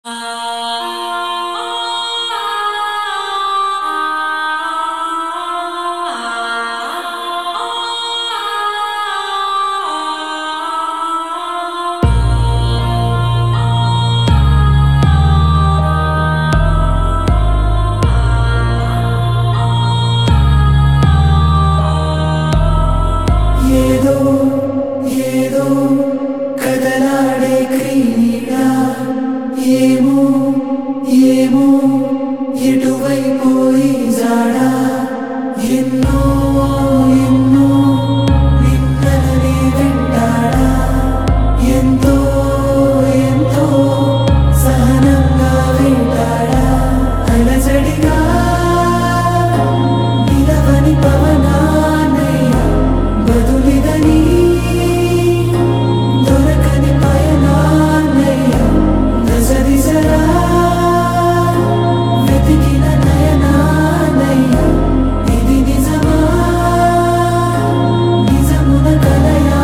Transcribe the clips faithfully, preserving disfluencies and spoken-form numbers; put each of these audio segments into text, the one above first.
ఏదో ఏదో కదలాడే క్రీడ ఏమో ఏమో ఎటువైపు ఈ జాడ ఎన్నో ఎన్నో నిన్నని వెంటాడా ఎంతో ఎంతో సహనంగా వెంటాడా అలజడిగా నిలవని పవనాన్నయ్య బదులిదని దొరకని పయనాన్నయ్య దశ దిశలా వెతికిన నయనాన్నయ్య ఇది నిజమా నిజమున కలయా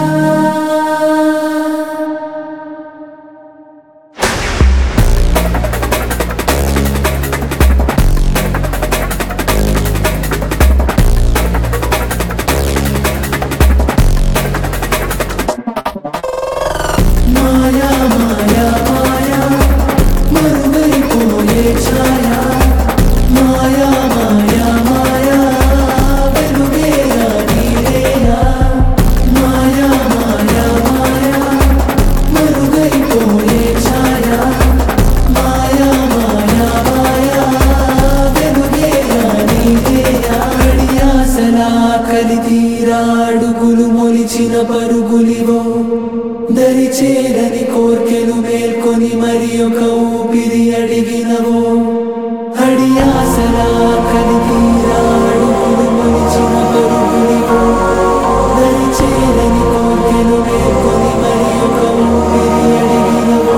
మాయా మాయా మాయా మరుగైపోయే ఛాయా మాయా మాయా మాయా వెలుగేరా నీరేనా మాయా మాయా మాయా మరుగైపోయే ఛాయా మాయా మాయా మాయా వెలుగేరా నీరేనా అడియాసలా కలితీరా అడుగులు మొలిచిన పరుగులివో దరి చేరని కోర్కెలు మేల్కొని మరి ఒక ఊపిరి అడిగినవో అడియాసలా కలితీరా అడుగులు మొలిచిన పరుగులివో దరి చేరని కోర్కెలు మేల్కొని మరి ఒక ఊపిరి అడిగినవో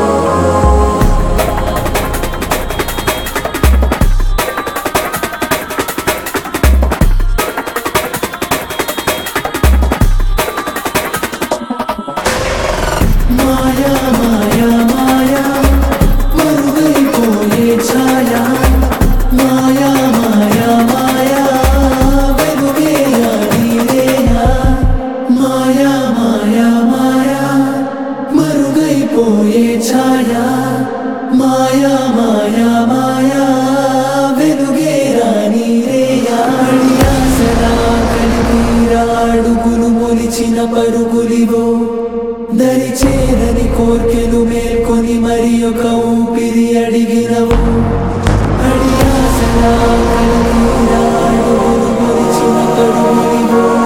మాయా మాయా మాయా మరుగైపోయే ఛాయా మాయా మాయా మాయా వెలుగేరా నీరేనా మాయా మాయా మాయా మరుగైపోయే ఛాయా మాయా మాయా మాయా వెలుగేరా నీరేనా అడియాసలా కలితీరా అడుగులు మొలిచిన పరుగులివో దరి చేరని కోర్కెలు మేల్కొని మరి ఒక ఊపిరి అడిగినవో అడియాసలా కలితీరా అడుగులు మొలిచిన పరుగులివో